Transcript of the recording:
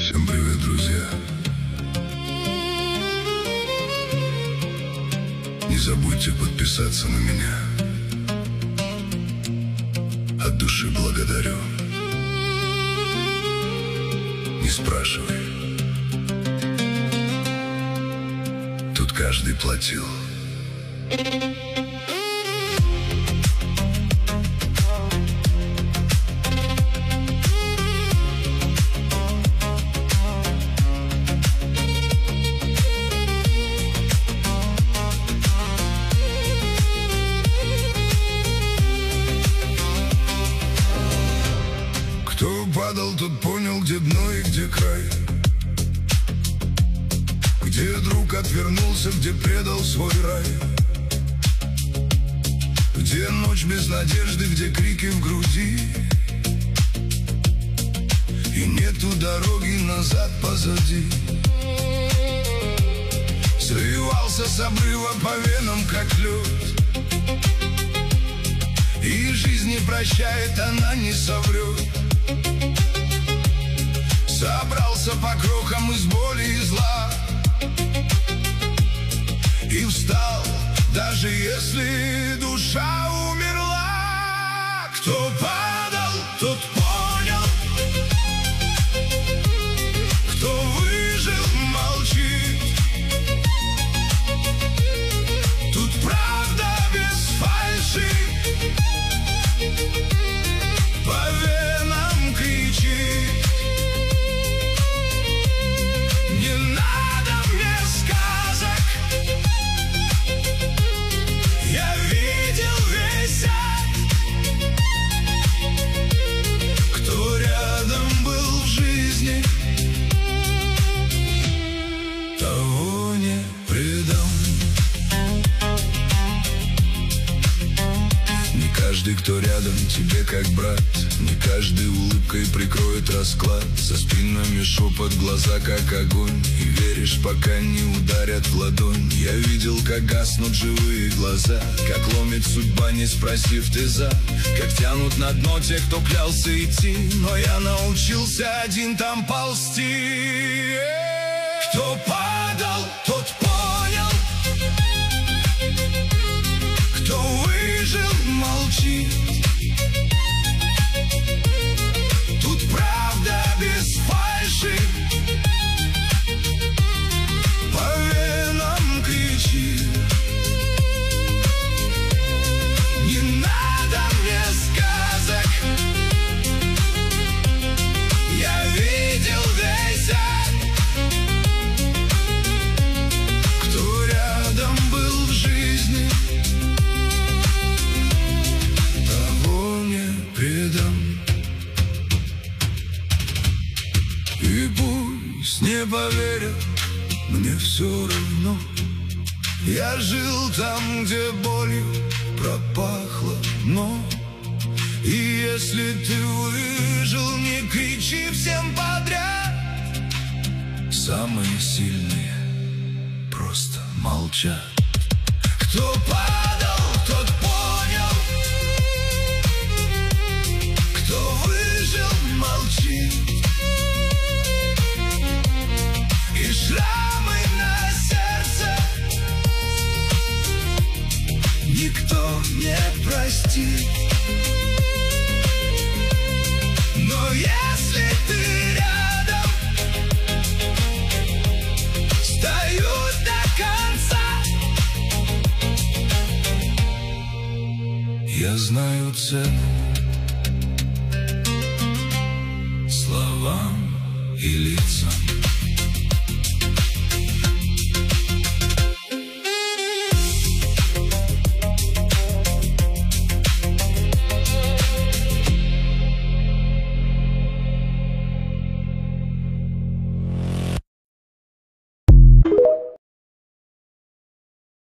Всем привет, друзья! Не забудьте подписаться на меня. От души благодарю. Не спрашивай. Тут каждый платил. Кто падал, тот понял, где дно и где край, где друг отвернулся, где предал свой рай, где ночь без надежды, где крики в груди, и нету дороги назад позади. Срывался с обрыва по венам, как лед, и жизнь не прощает, она не соврет. Собрался по крохам из боли и зла и встал, даже если душа умерла. Кто падал, тот понял, кто выжил, молчит. Тут правда без фальши, по венам кричит. Каждый, кто рядом, тебе как брат, не каждый улыбкой прикроет расклад. За спинами шепот, глаза как огонь, и веришь, пока не ударят в ладонь. Я видел, как гаснут живые глаза, как ломит судьба, не спросив ты за, как тянут на дно тех, кто клялся идти. Но я научился один там ползти. Кто падал, тот понял, кто выжил, молчит. Тут правда без фальши, по венам кричит. Не надо мне сказок, я видел весь ад. Кто рядом был в жизни, и пусть не поверят, мне все равно. Я жил там, где болью пропахло дно. И если ты выжил, не кричи всем подряд. Самые сильные просто молчат. Кто падал, тот понял, кто выжил, молчит. И шрамы на сердце никто не простит. Но если ты рядом, стою до конца. Я знаю цену словам и лицам.